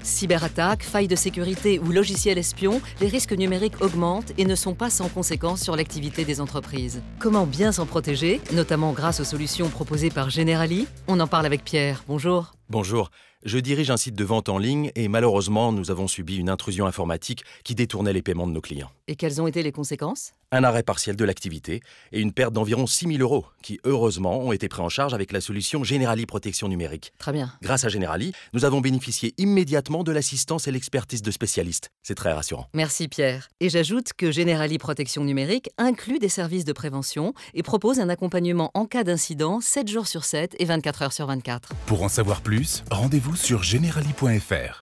Cyberattaques, failles de sécurité ou logiciels espions, les risques numériques augmentent et ne sont pas sans conséquences sur l'activité des entreprises. Comment bien s'en protéger, notamment grâce aux solutions proposées par Generali? On en parle avec Pierre. Bonjour. Bonjour, je dirige un site de vente en ligne et malheureusement, nous avons subi une intrusion informatique qui détournait les paiements de nos clients. Et quelles ont été les conséquences? Un arrêt partiel de l'activité et une perte d'environ 6 000 € qui, heureusement, ont été pris en charge avec la solution Generali Protection Numérique. Très bien. Grâce à Generali, nous avons bénéficié immédiatement de l'assistance et l'expertise de spécialistes. C'est très rassurant. Merci Pierre. Et j'ajoute que Generali Protection Numérique inclut des services de prévention et propose un accompagnement en cas d'incident 7 jours sur 7 et 24 heures sur 24. Pour en savoir plus, rendez-vous sur generali.fr.